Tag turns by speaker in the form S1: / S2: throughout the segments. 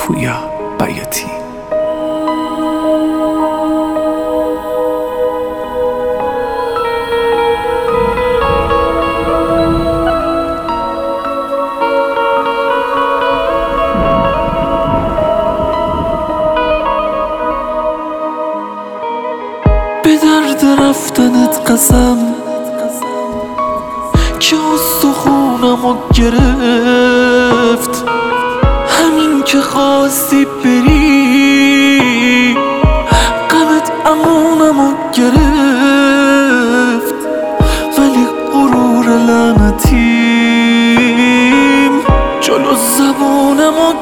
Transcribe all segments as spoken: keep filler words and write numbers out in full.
S1: پویا بیاتی.
S2: به درد رفتنت قسم که استخونمو گرفت، همین که خواستی بری غمت امونمو گرفت، ولی غرور لعنتیم جلو زبونمو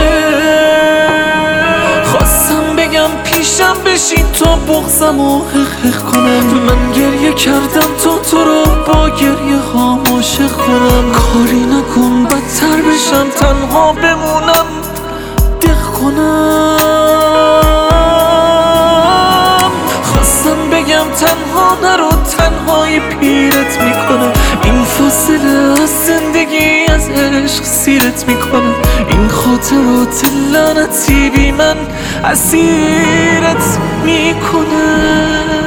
S2: گرفت. خواستم بگم پیشم بشین تا بغضمو حق کنم، من گریه کردم تا تو رو با گریه ها عاشق کنم. کاری نکن بدتر بشم تنها بمونم دق کنم. خواستم بگم تنها نرو تنهایی پیرت میکنه، این فاصله از زندگی از عشق سیرت میکنه، این خاطرات لعنتی بی من اسیرت میکنه.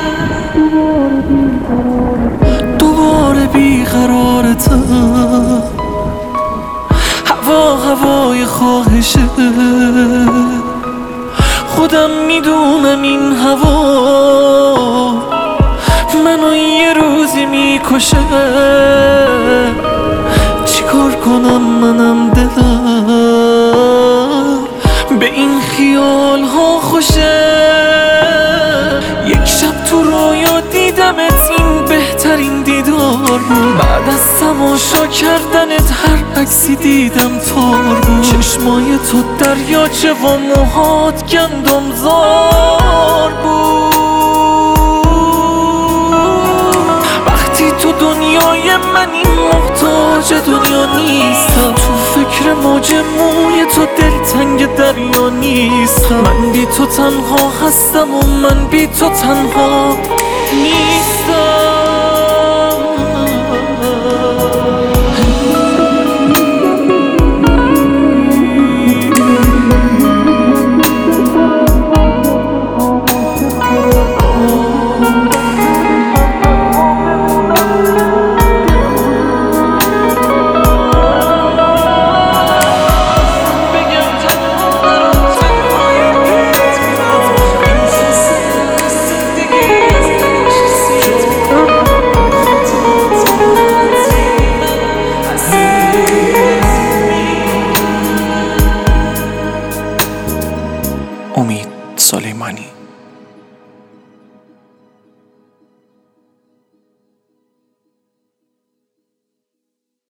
S2: دوباره بیقرارتم، هوا هوای خواهشه، خودم میدونم این هوا منو یه روزی میکشه. چیکار کنم منم دلم به این خیال ها خوشه. یک شب تو رویا دیدمت، این بهترین دیدار بود، بعد از تماشا کردنت هر عکسی دیدم تار بود. چشمای تو دریاچه و موهات گندم زار بود. وقتی تو دنیای منی محتاج دنیا نیستم، تو فکر موج موی تو دلتنگ دریا نیستم. من بی تو تنها هستم و من بی تو تنها نیستم.